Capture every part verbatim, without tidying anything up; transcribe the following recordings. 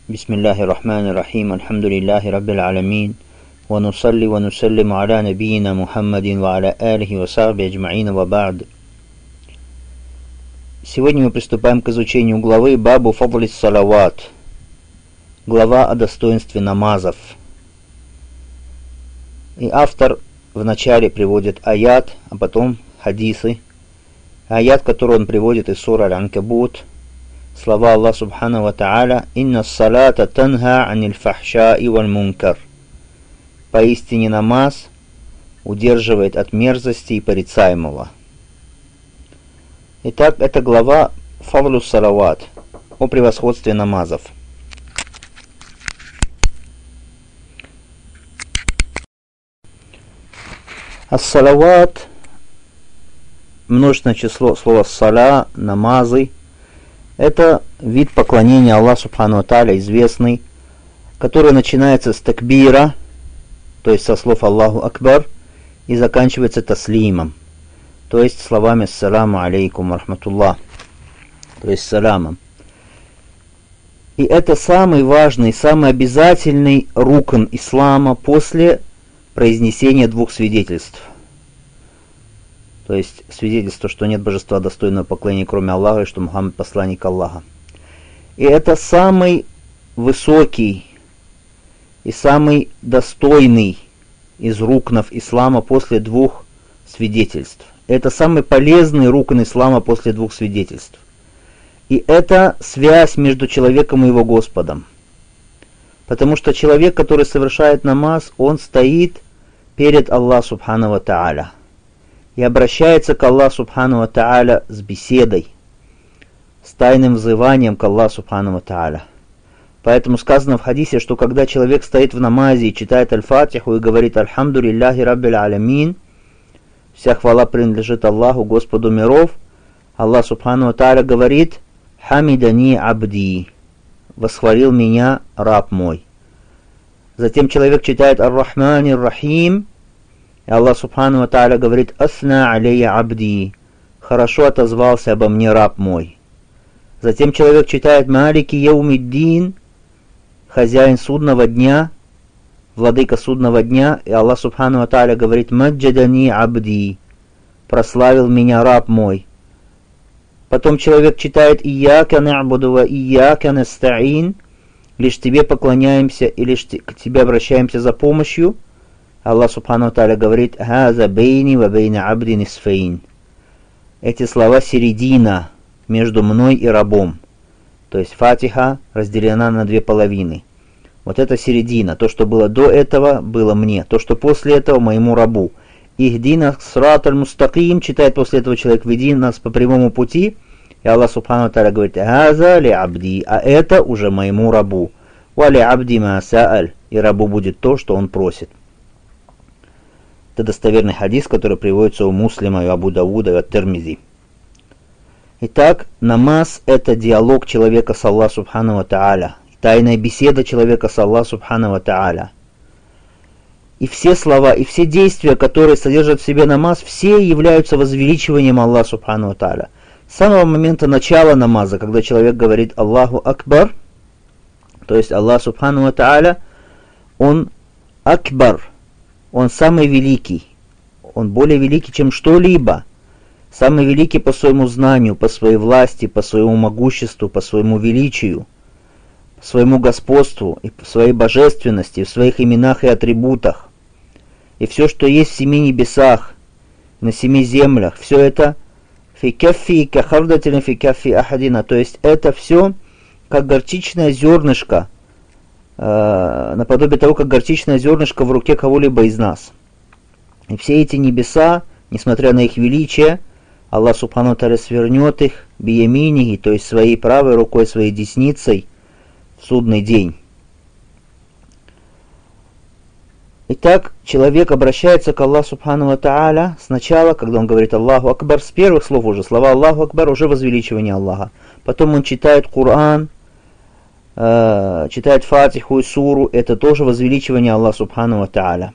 Бисмиллахи рахмани рахим, альхамдулиллахи раббил аламин, ва нусалли ва нусаллиму аля набийина Мухаммадин ва аля алихи ва сахби аджмаина ва ба'д. Сегодня мы приступаем к изучению главы Бабу фадлис салават, глава о достоинстве намазов. И автор вначале приводит аят, а потом хадисы. Аят, который он приводит из суры Аль-Анкабут, слова Аллаха Субхану ва Та'аля: «Инна салата танха аниль фахшаи валь мункар». Поистине намаз удерживает от мерзости и порицаемого. Итак, это глава Фадлус салават, о превосходстве намазов. Ас-салават, множественное число слова сала, намазы. Это вид поклонения Аллаху Субхану ва Тааля, известный, который начинается с такбира, то есть со слов Аллаху Акбар, и заканчивается таслимом, то есть словами «Ассаламу алейкум рахматуллах», то есть саламом. И это самый важный, самый обязательный рукн ислама после произнесения двух свидетельств. То есть свидетельство, что нет божества достойного поклонения, кроме Аллаха, и что Мухаммад посланник Аллаха. И это самый высокий и самый достойный из рукнов ислама после двух свидетельств. Это самый полезный рукн ислама после двух свидетельств. И это связь между человеком и его Господом. Потому что человек, который совершает намаз, он стоит перед Аллахом Субхану ва Тааля и обращается к Аллаху Субхану ва Тааля с беседой, с тайным взыванием к Аллаху Субхану ва Тааля. Поэтому сказано в хадисе, что когда человек стоит в намазе и читает Аль-Фатиху и говорит «Альхамдулиллахи раббил аламин», вся хвала принадлежит Аллаху, Господу миров, Аллах Субхану ва Тааля говорит «Хамидани абди», восхвалил меня раб мой. Затем человек читает «Ар-Рахмани Р-Рахим», и Аллах Субхану ва Тааля говорит «Асна алейя абди», хорошо отозвался обо мне раб мой. Затем человек читает «Малики яумиддин», хозяин судного дня, владыка судного дня, и Аллах Субхану ва Тааля говорит «Маджадани абди», прославил меня раб мой. Потом человек читает «Ияка на'буду ва ияка наста'ин», лишь тебе поклоняемся и лишь к тебе обращаемся за помощью. Аллах Субхану ва Тааля говорит «Хаза бейни ва бейна абди нисфейн». Эти слова середина между мной и рабом. То есть Фатиха разделена на две половины. Вот это середина. То, что было до этого, было мне. То, что после этого, моему рабу. «Ихдина срат аль-мустаким», читает после этого человек «Веди нас по прямому пути». И Аллах Субхану ва Тааля говорит «Хаза ли абди», а это уже моему рабу. «Ва ли абди ма са'аль», и рабу будет то, что он просит. Это достоверный хадис, который приводится у Муслима, и Абу Дауда, и Ат-Тирмизи. Итак, намаз – это диалог человека с Аллахом Субхану ва Тааля, тайная беседа человека с Аллахом Субхану ва Тааля. И все слова, и все действия, которые содержат в себе намаз, все являются возвеличиванием Аллаха Субхану ва Тааля. С самого момента начала намаза, когда человек говорит «Аллаху Акбар», то есть Аллах Субхану ва Тааля, Он Акбар, Он самый великий, Он более великий, чем что-либо, самый великий по своему знанию, по своей власти, по своему могуществу, по своему величию, по своему господству, и по своей божественности, в своих именах и атрибутах. И все, что есть в семи небесах, на семи землях, все это фикафи кахардатин фикафи ахадина, то есть это все как горчичное зернышко, э, наподобие того, как горчичное зернышко в руке кого-либо из нас. И все эти небеса, несмотря на их величие, Аллах Субхану ва Тааля свернет их бияминихи, то есть своей правой рукой, своей десницей в судный день. Итак, человек обращается к Аллаху Субхану ва Тааля сначала, когда он говорит Аллаху Акбар, с первых слов уже, слова Аллаху Акбар уже возвеличивание Аллаха. Потом он читает Коран, э, читает Фатиху и суру, это тоже возвеличивание Аллаха Субхану ва Тааля.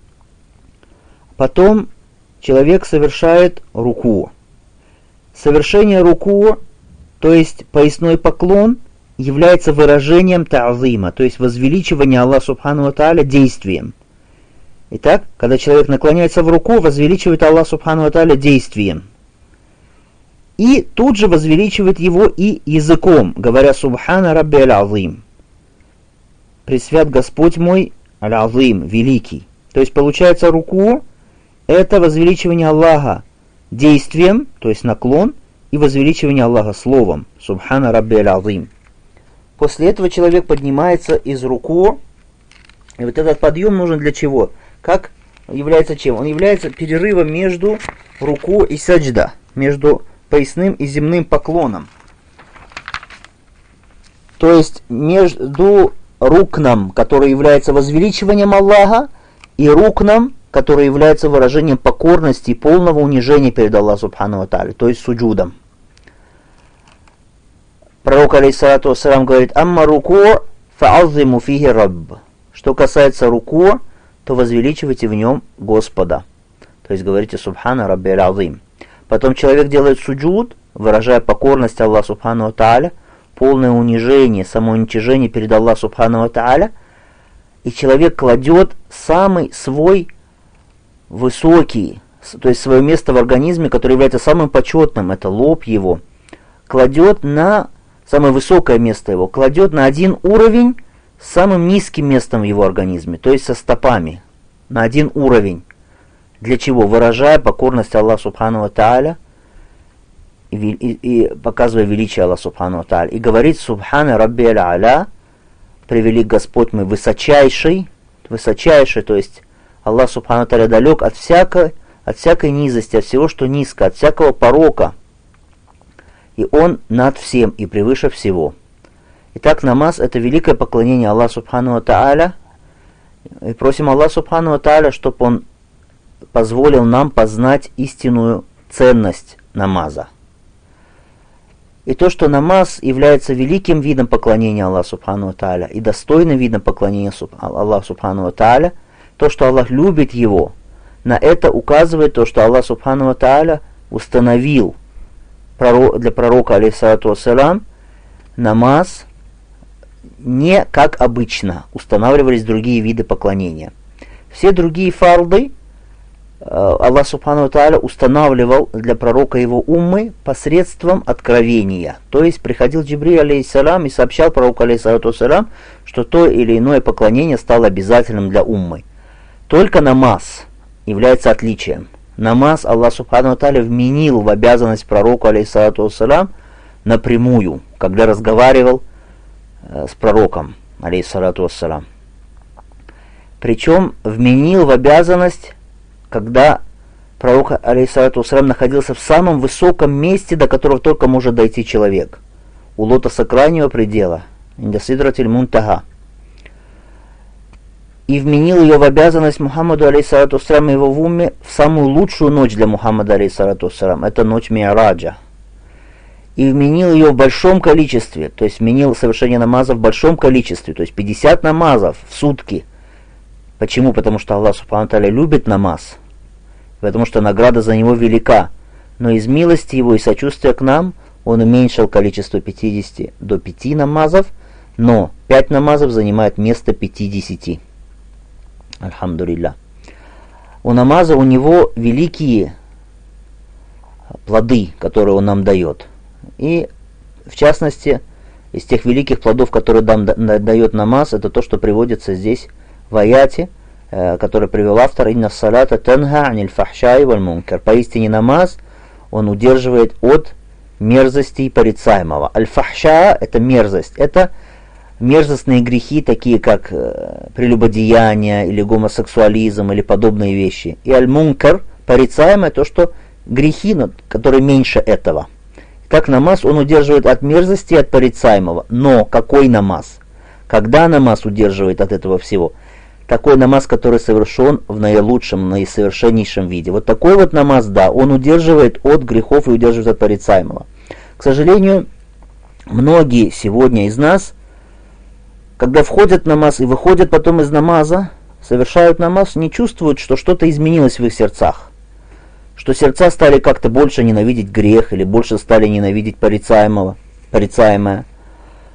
Потом человек совершает руку. Совершение руку, то есть поясной поклон, является выражением та'зима, то есть возвеличивания Аллаха Субхану ва Тааля действием. Итак, когда человек наклоняется в руку, возвеличивает Аллаха Субхану ва Тааля действием. И тут же возвеличивает его и языком, говоря «Субхана Рабби аль-Азим». «Пресвят Господь мой аль-Азим», великий. То есть получается, руку — это возвеличивание Аллаха действием, то есть наклон, и возвеличивание Аллаха словом «Субхана Рабби аль-Азим». После этого человек поднимается из руку, и вот этот подъем нужен для чего? Как является чем? Он является перерывом между руку и саджда, между поясным и земным поклоном. То есть между рукном, который является возвеличиванием Аллаха, и рукном, который является выражением покорности и полного унижения перед Аллахом Субхану ва Тааля, то есть суджудом. Пророк алейхиссалату вассалям говорит: «Амма руку фа'аззиму фихи рабб». Что касается руку, то возвеличивайте в нем Господа. То есть говорите «Субхана Рабби аль-Азим». Потом человек делает суджуд, выражая покорность Аллаху Субхану ва Тааля, полное унижение, самоуничижение перед Аллахом Субхану ва Тааля, и человек кладет самый свой высокий, то есть свое место в организме, которое является самым почетным, это лоб его, кладет на самое высокое место его, кладет на один уровень с самым низким местом в его организме, то есть со стопами, на один уровень. Для чего? Выражая покорность Аллаху Субхану ва Тааля и, и, и показывая величие Аллаха Субхану ва Тааля. И говорит «Субхана Рабби аль-А'ля», «Превелик Господь мой высочайший», высочайший, то есть Аллах Субхану ва Тааля далек от всякой, от всякой низости, от всего, что низко, от всякого порока. И Он над всем и превыше всего. Итак, намаз — это великое поклонение Аллаху Субхану ва Тааля. И просим Аллаха Субхану ва Тааля, чтобы Он позволил нам познать истинную ценность намаза. И то, что намаз является великим видом поклонения Аллаху Субхану ва Тааля и достойным видом поклонения Аллаху Субхану ва Тааля, то, что Аллах любит его, на это указывает то, что Аллах Субхану ва Тааля установил для пророка алейхиссалату вассалям намаз не как обычно устанавливались другие виды поклонения. Все другие фарды Аллах Субхану ва Тааля устанавливал для пророка его уммы посредством откровения. То есть приходил Джибриль алейхиссалам и сообщал пророку алейхиссалату вассалям, что то или иное поклонение стало обязательным для уммы. Только намаз является отличием. Намаз Аллах Субхану ва Тааля вменил в обязанность пророку алейхиссалату вассалам напрямую, когда разговаривал э, с пророком алейхиссалату вассалам. Причем вменил в обязанность, когда пророк алейхиссалату вассалам находился в самом высоком месте, до которого только может дойти человек, у лотоса крайнего предела, инда сидратиль мунтаха. И вменил ее в обязанность Мухаммаду алейхиссалату вассалам и его в умме в самую лучшую ночь для Мухаммада алейхиссалату вассалам, это ночь Ми'раджа. И вменил ее в большом количестве, то есть вменил совершение намаза в большом количестве, то есть пятьдесят намазов в сутки. Почему? Потому что Аллах Субхану ва Тааля любит намаз, потому что награда за него велика. Но из милости его и сочувствия к нам он уменьшил количество пятидесяти до пяти намазов, но пять намазов занимает место пятидесяти. Альхамдулилля. У намаза у него великие плоды, которые он нам дает. И в частности, из тех великих плодов, которые нам дает намаз, это то, что приводится здесь в аяте, который привел автор: «Инна салата танха аниль фахшай валь мункар». Поистине намаз, он удерживает от мерзостей порицаемого. Аль-фахша — это мерзость, это мерзостные грехи, такие как прелюбодеяние или гомосексуализм или подобные вещи. И аль-мункар, порицаемое, то, что грехи, которые меньше этого. Как намаз, он удерживает от мерзости и от порицаемого. Но какой намаз? Когда намаз удерживает от этого всего? Такой намаз, который совершен в наилучшем, наисовершеннейшем виде. Вот такой вот намаз, да, он удерживает от грехов и удерживает от порицаемого. К сожалению, многие сегодня из нас, когда входят в намаз и выходят потом из намаза, совершают намаз, не чувствуют, что что-то изменилось в их сердцах. Что сердца стали как-то больше ненавидеть грех или больше стали ненавидеть порицаемого, порицаемое.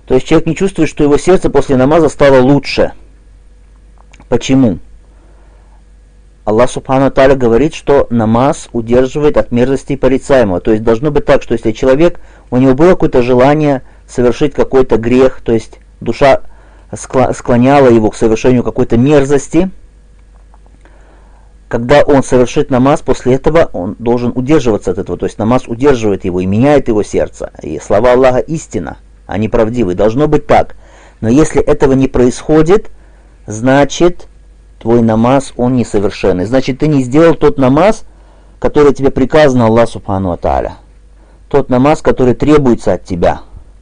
То есть человек не чувствует, что его сердце после намаза стало лучше. Почему? Аллах Субхану Тааля говорит, что намаз удерживает от мерзости порицаемого. То есть должно быть так, что если человек, у него было какое-то желание совершить какой-то грех, то есть душа склоняла его к совершению какой-то мерзости, когда он совершит намаз, после этого он должен удерживаться от этого. То есть намаз удерживает его и меняет его сердце. И слова Аллаха истина, они правдивы. Должно быть так. Но если этого не происходит, значит твой намаз, он несовершенный. Значит, ты не сделал тот намаз, который тебе приказан Аллах Субхану ва Тааля. Тот намаз, который требуется от тебя.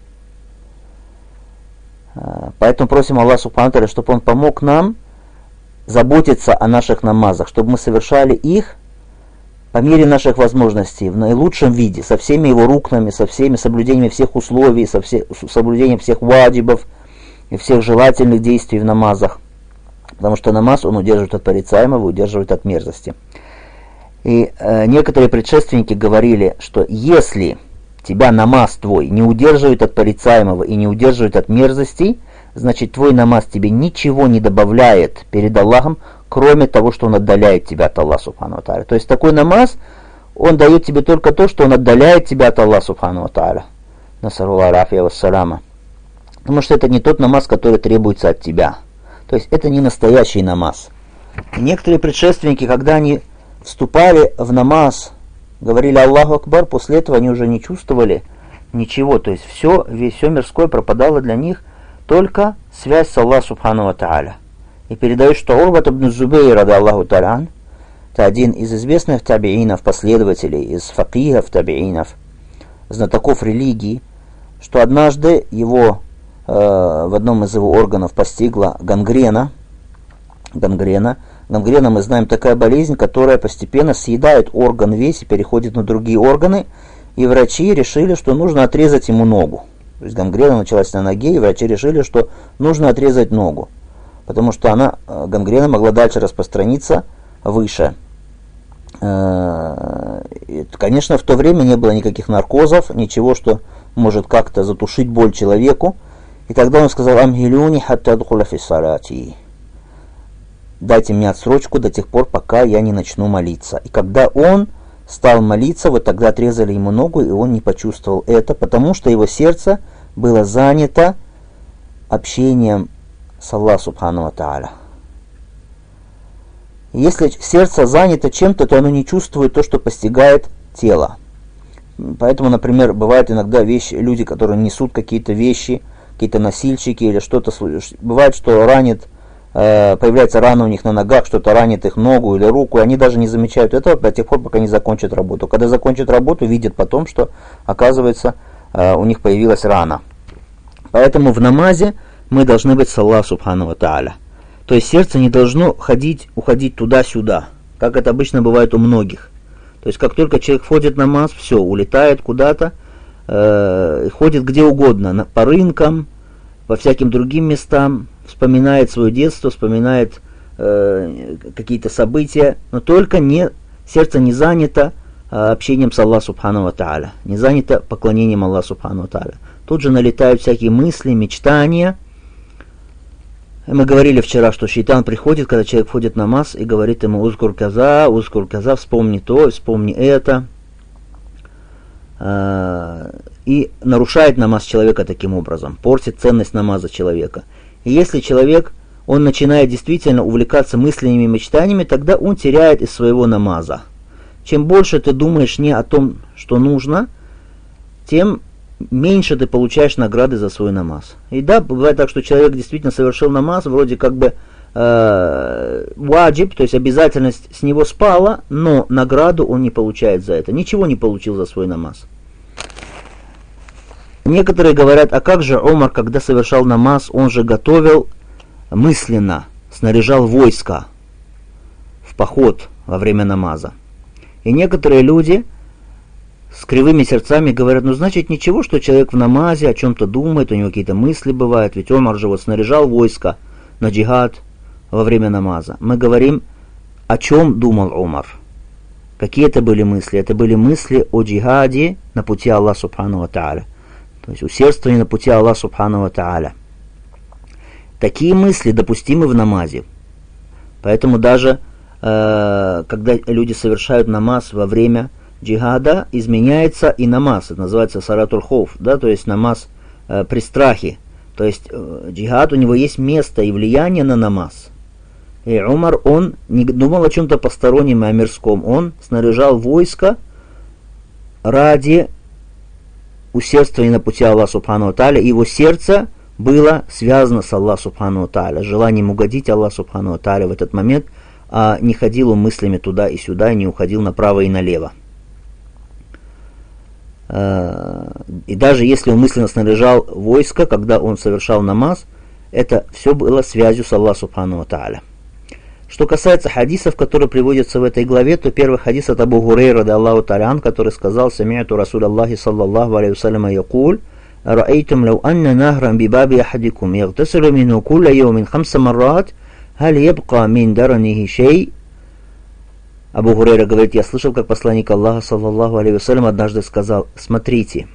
Поэтому просим Аллах Субхану ва Тааля, чтобы Он помог нам заботиться о наших намазах, чтобы мы совершали их по мере наших возможностей, в наилучшем виде, со всеми его рукнами, со всеми соблюдениями всех условий, со все, соблюдением всех ваджибов и всех желательных действий в намазах. Потому что намаз, он удерживает от порицаемого, удерживает от мерзости. И э, некоторые предшественники говорили, что если тебя намаз твой не удерживает от порицаемого и не удерживает от мерзостей, значит твой намаз тебе ничего не добавляет перед Аллахом, кроме того, что он отдаляет тебя от Аллаха Субхану ва Тааля. То есть такой намаз, он дает тебе только то, что он отдаляет тебя от Аллаха Субхану ва Тааля. Насаруллаху рафия вассаляма. Потому что это не тот намаз, который требуется от тебя. То есть это не настоящий намаз. И некоторые предшественники, когда они вступали в намаз, говорили Аллаху Акбар, после этого они уже не чувствовали ничего. То есть все, весь, все мирское пропадало для них, только связь с Аллахом Субхану ва Тааля. И передают, что Урват ибн Зубейр, рада Аллаху Та'алян, это один из известных табиинов, последователей, из факихов табиинов, знатоков религии, что однажды его э, в одном из его органов постигла гангрена. Гангрена. Гангрена, мы знаем, такая болезнь, которая постепенно съедает орган весь и переходит на другие органы, и врачи решили, что нужно отрезать ему ногу. То есть гангрена началась на ноге, и врачи решили, что нужно отрезать ногу, потому что она, гангрена могла дальше распространиться выше. Конечно, в то время не было никаких наркозов, ничего, что может как-то затушить боль человеку. И тогда он сказал: «Амгилюни хатта адхуля фи салати». Дайте мне отсрочку до тех пор, пока я не начну молиться. И когда он стал молиться, вот тогда отрезали ему ногу, и он не почувствовал это, потому что его сердце было занято общением с Аллахом Субхану ва Тааля. Если сердце занято чем-то, то оно не чувствует то, что постигает тело. Поэтому, например, бывают иногда вещи, люди, которые несут какие-то вещи, какие-то носильщики или что-то, бывает, что ранит, появляется рана у них на ногах, что-то ранит их ногу или руку, и они даже не замечают этого до тех пор, пока не закончат работу. Когда закончат работу, видят потом, что, оказывается, у них появилась рана. Поэтому в намазе мы должны быть с Аллахом Субхану ва Тааля. То есть сердце не должно ходить, уходить туда-сюда, как это обычно бывает у многих. То есть как только человек входит в намаз, все, улетает куда-то, э, ходит где угодно, на, по рынкам, по всяким другим местам, вспоминает свое детство, вспоминает э, какие-то события, но только не, сердце не занято э, общением с Аллахом Субхану ва Тааля, не занято поклонением Аллаху Субхану ва Тааля. Тут же налетают всякие мысли, мечтания. Мы говорили вчера, что шайтан приходит, когда человек входит в намаз, и говорит ему: «Узкур каза, узкур каза», вспомни то, вспомни это. И нарушает намаз человека таким образом, портит ценность намаза человека. И если человек, он начинает действительно увлекаться мыслями и мечтаниями, тогда он теряет из своего намаза. Чем больше ты думаешь не о том, что нужно, тем меньше ты получаешь награды за свой намаз. И да, бывает так, что человек действительно совершил намаз, вроде как бы э, ваджиб, то есть обязательность с него спала, но награду он не получает за это. Ничего не получил за свой намаз. Некоторые говорят: а как же Умар, когда совершал намаз, он же готовил мысленно, снаряжал войско в поход во время намаза. И некоторые люди с кривыми сердцами говорят: ну значит ничего, что человек в намазе о чем-то думает, у него какие-то мысли бывают, ведь Умар же вот снаряжал войско на джихад во время намаза. Мы говорим, о чем думал Умар. Какие это были мысли? Это были мысли о джихаде на пути Аллаха Субхану ва Тааля. То есть усердствование на пути Аллаха Субхану ва Тааля. Такие мысли допустимы в намазе. Поэтому даже э, когда люди совершают намаз во время джихада, изменяется и намаз. Это называется салатуль хауф, да, то есть намаз э, при страхе. То есть э, джихад, у него есть место и влияние на намаз. И Умар, он не думал о чем-то постороннем и о мирском. Он снаряжал войско ради усердствования на пути Аллаха Субхану ва Тааля. Его сердце было связано с Аллахом Субхану ва Тааля, желанием угодить Аллаху Субхану ва Тааля в этот момент, а не ходил он мыслями туда и сюда, и не уходил направо и налево. И даже если он мысленно снаряжал войско, когда он совершал намаз, это все было связью с Аллахом Субхану ва Тааля. Что касается хадисов, которые приводятся в этой главе, то первый хадис от Абу Хурейра, ради Аллаху Тааля, который сказал: «Сами'ту Расулаллахи саллаллаху алейхи вассаляма якуль, араэйтум лау анна нахран бибаби ахадикум, ягтасилу мину кулля йомин хамса маррат, халь ябка мин даранихи шей». Абу Хурейра говорит: я слышал, как посланник Аллаха саллаллаху алейхи вассалям однажды сказал: смотрите,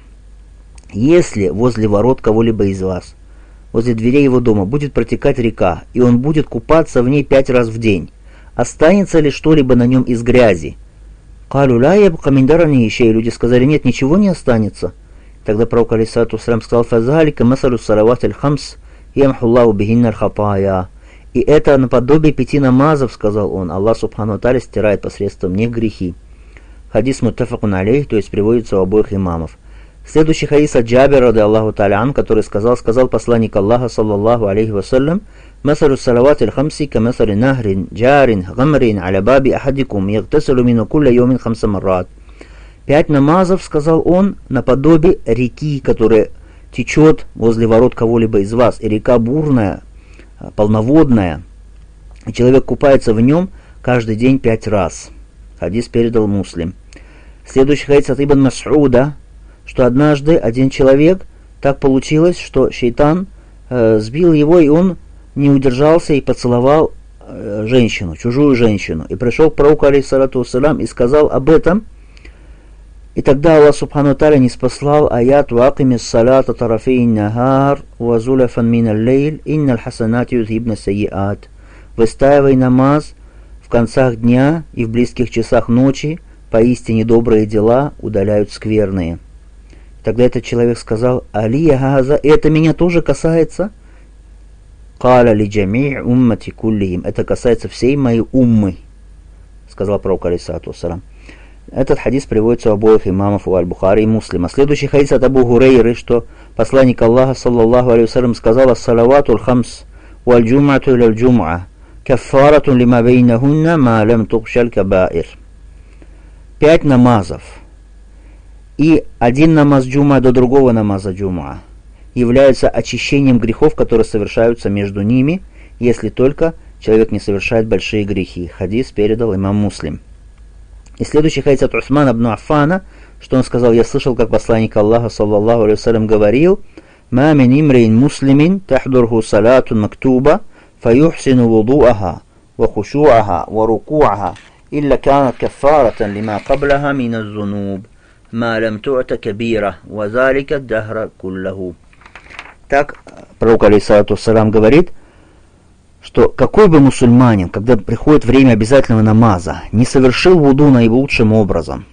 если возле ворот кого-либо из вас, возле дверей его дома будет протекать река, и он будет купаться в ней пять раз в день, останется ли что-либо на нем из грязи? Калу ла ябка мин даранихи шей. Люди сказали: нет, ничего не останется. Тогда пророк алейхиссалату вассалям сказал: фазалика масалу салават аль-хамс ямхуллаху бихинна аль-хатая. И это наподобие пяти намазов, сказал он. Аллах Субхану ва Тааля стирает посредством них грехи. Хадис муттафакун алейх, то есть приводится у обоих имамов. Следующий хадис от Джабира, ради Аллаху Тааля, который сказал, сказал посланник Аллаха, саллаллаху алейхи вассалям: масалу салават аль-хамси ка масали нахрин, джарин, гамрин, аля баби ахадикум, ягтасилу мину кулля йомин хамса маррат. Пять намазов, сказал он, наподобие реки, которая течет возле ворот кого-либо из вас, и река бурная, полноводная, и человек купается в нем каждый день пять раз. Хадис передал Муслим. Следующий хадис от Ибн Мас'уда, что однажды один человек, так получилось, что шейтан э, сбил его, и он не удержался и поцеловал э, женщину, чужую женщину. И пришел к пророку алейхиссалату вассалям и сказал об этом. И тогда Аллах Субхану ва Тааля не спаслал аят: «Ваакими ссалата тарафейн нахар, вазуляфан мин аль-лейль, инналь хасанати юзхибна сайиат». Выстаивай намаз в концах дня и в близких часах ночи, поистине добрые дела удаляют скверные. Тогда этот человек сказал: «Алия газа, это меня тоже касается?» «Каля ли джами' уммати куллихим». Это касается всей моей уммы, сказал пророк алейхиссалату вассалям. Этот хадис приводится у обоих имамов, у Аль-Бухари и Муслима. Следующий хадис от Абу Хурейры, что посланник Аллаха, саллаллаху алейхи вассалям, сказал: «Ас-салавату аль-хамс, валь-джум'ату иль-джум'а, каффаратун лима бейнахунна, ма лям тухшаль кабаир». Пять намазов и один намаз джум'а до другого намаза джум'а являются очищением грехов, которые совершаются между ними, если только человек не совершает большие грехи. Хадис передал имам Муслим. И следующий хадис от Усмана ибн Аффана, что он сказал: я слышал, как посланник Аллаха, саллаллаху алейхи вассалям, говорил: «Ма мин имрин муслимин тахдурху салатун мактуба, фаюхсину вуду'аха, ва хушу'аха, ва руку'аха, илля канат каффаратан лима каблаха мин аз-зунуб, ма лям ту'та кабира, ва залика дахра куллаху». Так пророк алейхиссалату вассалям говорит, что какой бы мусульманин, когда приходит время обязательного намаза, не совершил вуду наилучшим образом,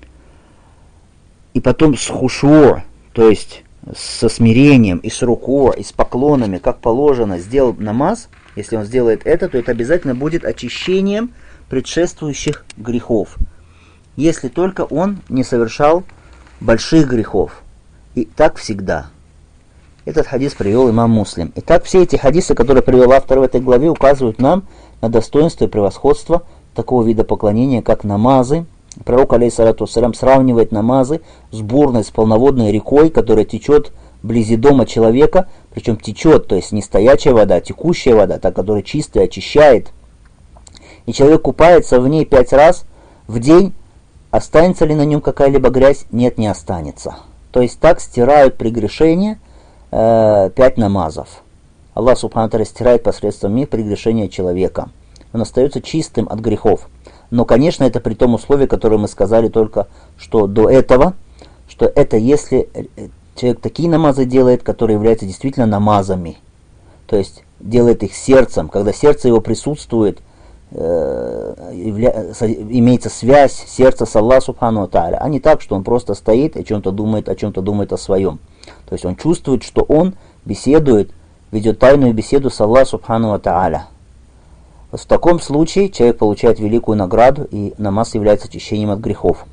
и потом с хушур, то есть со смирением, и с руку, и с поклонами, как положено, сделал намаз, если он сделает это, то это обязательно будет очищением предшествующих грехов, если только он не совершал больших грехов. И так всегда. Этот хадис привел имам Муслим. Итак, все эти хадисы, которые привел автор в этой главе, указывают нам на достоинство и превосходство такого вида поклонения, как намазы. Пророк, алейхиссалату вассалям, сравнивает намазы с бурной, с полноводной рекой, которая течет вблизи дома человека, причем течет, то есть не стоячая вода, а текущая вода, та, которая чистая, очищает. И человек купается в ней пять раз в день. Останется ли на нем какая-либо грязь? Нет, не останется. То есть так стирают прегрешения пять намазов. Аллах Субхану ва Тааля стирает посредством них прегрешения человека. Он остается чистым от грехов. Но, конечно, это при том условии, которое мы сказали только что до этого, что это если человек такие намазы делает, которые являются действительно намазами. То есть делает их сердцем, когда сердце его присутствует, э, явля... имеется связь сердца с Аллахом Субхану ва Тааля, а не так, что он просто стоит и о чем-то думает, о чем-то думает о своем. То есть он чувствует, что он беседует, ведет тайную беседу с Аллахом Субхану ва Тааля. Вот в таком случае человек получает великую награду, и намаз является очищением от грехов.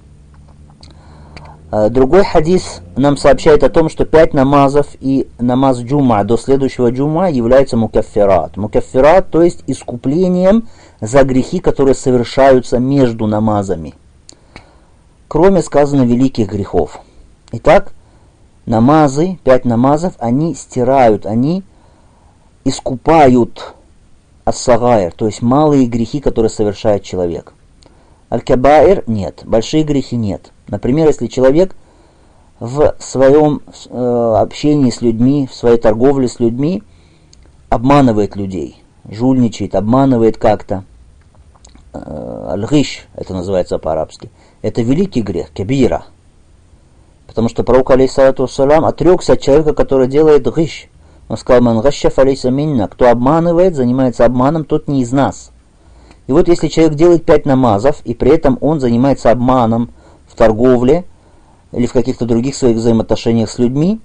Другой хадис нам сообщает о том, что пять намазов и намаз джума до следующего джума являются мукаффират. Мукаффират, то есть искуплением за грехи, которые совершаются между намазами, кроме, сказано, великих грехов. Итак, намазы, пять намазов, они стирают, они искупают ас-сагайр, то есть малые грехи, которые совершает человек. Аль-кабаир нет, большие грехи нет. Например, если человек в своем э, общении с людьми, в своей торговле с людьми обманывает людей, жульничает, обманывает как-то, э, аль-гиш, это называется по-арабски, это великий грех, кабира. Потому что пророк, алейхиссалату вассалям, отрекся от человека, который делает гиш. Он сказал: «Ман гашша фалейса минна», кто обманывает, занимается обманом, тот не из нас. И вот если человек делает пять намазов, и при этом он занимается обманом в торговле или в каких-то других своих взаимоотношениях с людьми,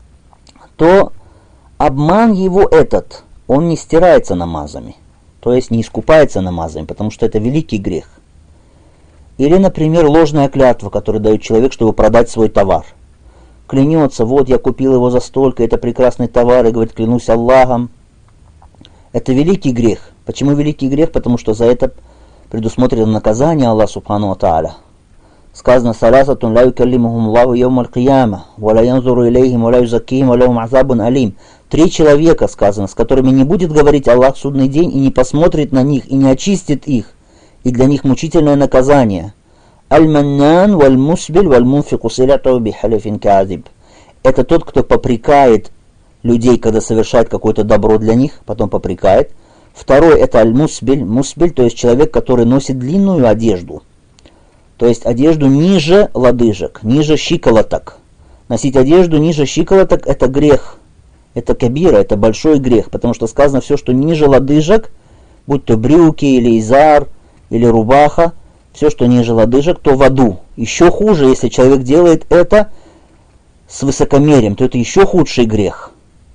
то обман его этот, он не стирается намазами, то есть не искупается намазами, потому что это великий грех. Или, например, ложная клятва, которую дает человек, чтобы продать свой товар. Клянется: вот я купил его за столько, это прекрасный товар, и говорит: клянусь Аллахом. Это великий грех. Почему великий грех? Потому что за это предусмотрено наказание Аллаха Субхану ва Тааля. Сказано: «Саласатун ла юкаллимухум Аллаху йаумаль кияма, ва ла янзуру илейхим, ва ла юзаккихим, ва лахум азабун алим». Три человека, сказано, с которыми не будет говорить Аллах в судный день, и не посмотрит на них, и не очистит их, и для них мучительное наказание. Аль-маннан валь-мусбиль валь-мунфику силяту бихалифин казиб. Это тот, кто попрекает людей, когда совершает какое-то добро для них, потом попрекает. Второй — это аль-мусбиль, мусбиль, то есть человек, который носит длинную одежду, то есть одежду ниже лодыжек, ниже щиколоток. Носить одежду ниже щиколоток — это грех, это кабира, это большой грех, потому что сказано: все, что ниже лодыжек, будь то брюки или изар, или рубаха, все, что ниже лодыжек, то в аду. Еще хуже, если человек делает это с высокомерием, то это еще худший грех.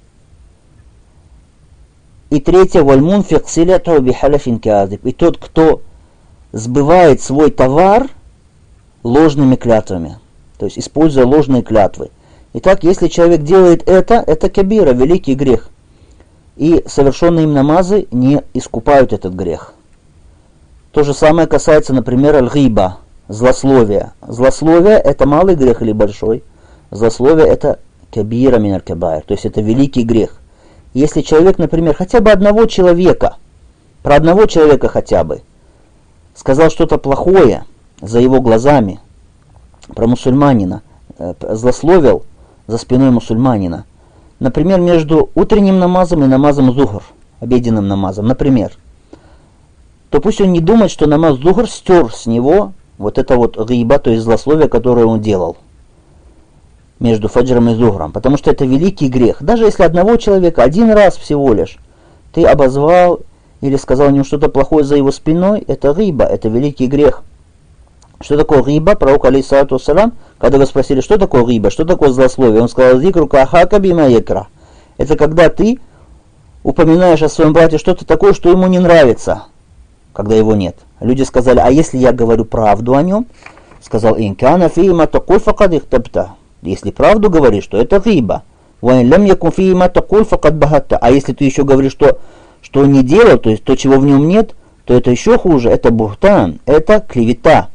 И третье: вальмунфик силяту бихалифин казиб. И тот, кто сбывает свой товар ложными клятвами, то есть используя ложные клятвы. Итак, если человек делает это, это кабира, великий грех. И совершенные им намазы не искупают этот грех. То же самое касается, например, аль-гиба, злословия. Злословие — это малый грех или большой? Злословие — это кабира мин аль-кабаир, то есть это великий грех. Если человек, например, хотя бы одного человека, про одного человека хотя бы, сказал что-то плохое за его глазами, про мусульманина, злословил за спиной мусульманина, например, между утренним намазом и намазом зухр, обеденным намазом, например, то пусть он не думает, что намаз зухр стер с него вот это вот гиба, то есть злословие, которое он делал между фаджром и зухром, потому что это великий грех. Даже если одного человека один раз всего лишь ты обозвал или сказал ему что-то плохое за его спиной, это гиба, это великий грех. Что такое гиба? Пророк, алейхиссалату вассалям, когда его спросили, что такое гиба, что такое злословие, он сказал: зикру кахака бима якра. Это когда ты упоминаешь о своем брате что-то такое, что ему не нравится, когда его нет. Люди сказали: а если я говорю правду о нем? Сказал: инкана фима такуль факад ихтабта. Если правду говоришь, то это гиба. А если ты еще говоришь, что, что он не делал, то есть то, чего в нем нет, то это еще хуже, это бухтан, это клевета.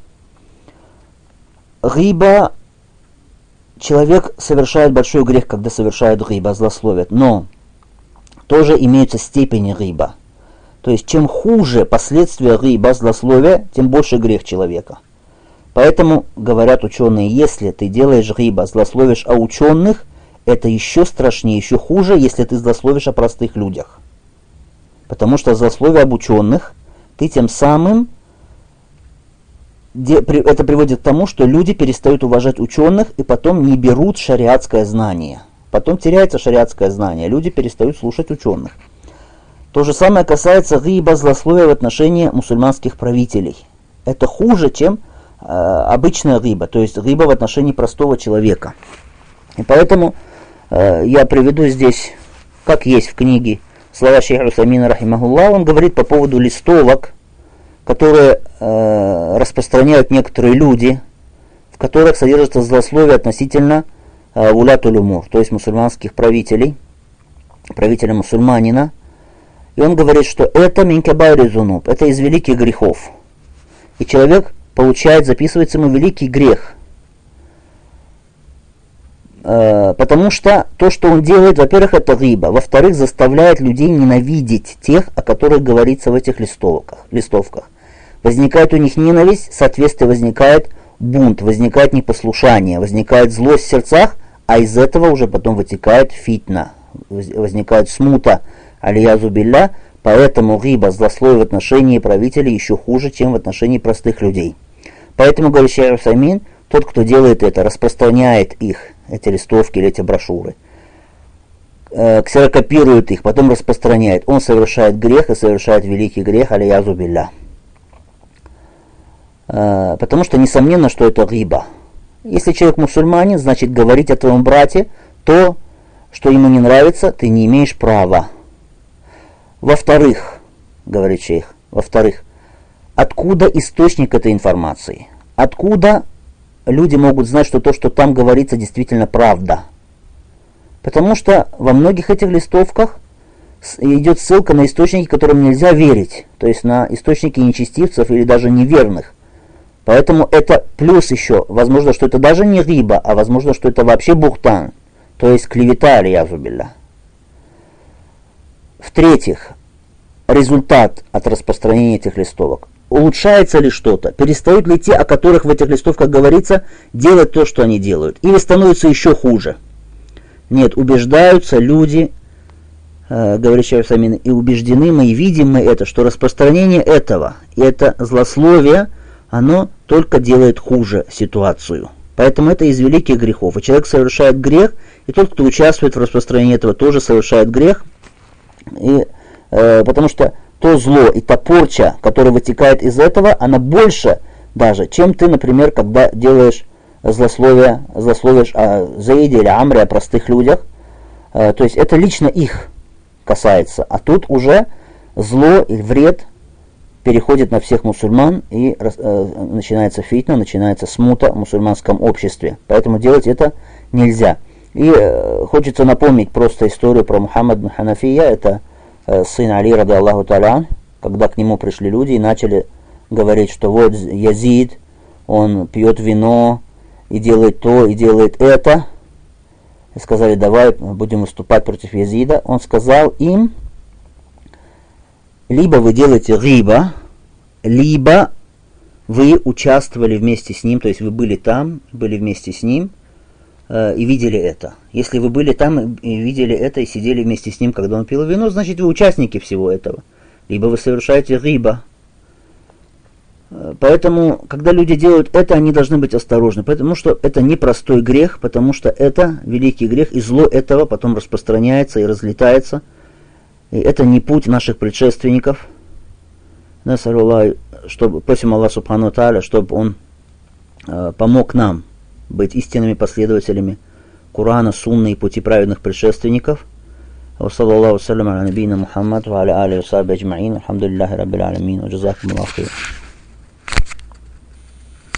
Гиба, человек совершает большой грех, когда совершает гиба, злословит, но тоже имеются степени гиба. То есть чем хуже последствия гиба, злословия, тем больше грех человека. Поэтому, говорят ученые, если ты делаешь гиба, злословишь о ученых, это еще страшнее, еще хуже, если ты злословишь о простых людях. Потому что злословие об ученых, ты тем самым это приводит к тому, что люди перестают уважать ученых и потом не берут шариатское знание. Потом теряется шариатское знание, люди перестают слушать ученых. То же самое касается гиба, злословия в отношении мусульманских правителей. Это хуже, чем э, обычная гиба, то есть гиба в отношении простого человека. И поэтому э, я приведу здесь, как есть в книге, слова шейха Усаймина рахимахуллах. Он говорит по поводу листовок, которые э, распространяют некоторые люди, в которых содержится злословие относительно э, улятуль умур, то есть мусульманских правителей, правителя мусульманина. И он говорит, что это мин кабаири зунуб, это из великих грехов. И человек получает, записывается ему великий грех. Э, потому что то, что он делает, во-первых, это гиба, во-вторых, заставляет людей ненавидеть тех, о которых говорится в этих листовках. листовках. Возникает у них ненависть, соответственно, возникает бунт, возникает непослушание, возникает злость в сердцах, а из этого уже потом вытекает фитна, возникает смута, алиязу билля. Поэтому гиба, злословие в отношении правителей еще хуже, чем в отношении простых людей. Поэтому, говорит шейх Усаймин, тот, кто делает это, распространяет их, эти листовки или эти брошюры, э, ксерокопирует их, потом распространяет, он совершает грех и совершает великий грех, алиязу билля. Э, потому что несомненно, что это гиба. Если человек мусульманин, значит говорить о твоем брате то, что ему не нравится, ты не имеешь права. Во-вторых, говорит шейх, во-вторых, откуда источник этой информации? Откуда люди могут знать, что то, что там говорится, действительно правда? Потому что во многих этих листовках идет ссылка на источники, которым нельзя верить, то есть на источники нечестивцев или даже неверных. Поэтому это плюс еще, возможно, что это даже не гиба, а возможно, что это вообще бухтан, то есть клевета, алиязу билля. В-третьих, результат от распространения этих листовок. Улучшается ли что-то? Перестают ли те, о которых в этих листовках говорится, делать то, что они делают? Или становится еще хуже? Нет, убеждаются люди, э, говорит шейх Усаймин, и убеждены мы, и видим мы это, что распространение этого, и это злословие, оно только делает хуже ситуацию. Поэтому это из великих грехов. И человек совершает грех, и тот, кто участвует в распространении этого, тоже совершает грех. И, э, потому что то зло и та порча, которая вытекает из этого, она больше даже, чем ты, например, когда делаешь злословие, злословишь о Заиде или Амре, о простых людях. Э, то есть это лично их касается. А тут уже зло и вред переходит на всех мусульман, и э, начинается фитна, начинается смута в мусульманском обществе. Поэтому делать это нельзя. И э, хочется напомнить просто историю про Мухаммад бин Ханафия, это э, сын Али, ради Аллаху та'аля, когда к нему пришли люди и начали говорить, что вот Язид, он пьет вино и делает то, и делает это. И сказали, давай будем выступать против Язида. Он сказал им, либо вы делаете гиба, либо вы участвовали вместе с ним, то есть вы были там, были вместе с ним, и видели это. Если вы были там и видели это, и сидели вместе с ним, когда он пил вино, значит вы участники всего этого. Либо вы совершаете гиба. Поэтому, когда люди делают это, они должны быть осторожны, потому что это непростой грех, потому что это великий грех, и зло этого потом распространяется и разлетается. И это не путь наших предшественников. Чтобы, просим Аллаха Субхану Тааля, чтобы Он э, помог нам быть истинными последователями Корана, Сунны и пути праведных предшественников. Вассалаллаху салям аля набийна Мухаммад ва аля алихи ва сахбихи аджмаин. Алхамдулиллахи раббил аламин. Ва джазакумуллаху хайран.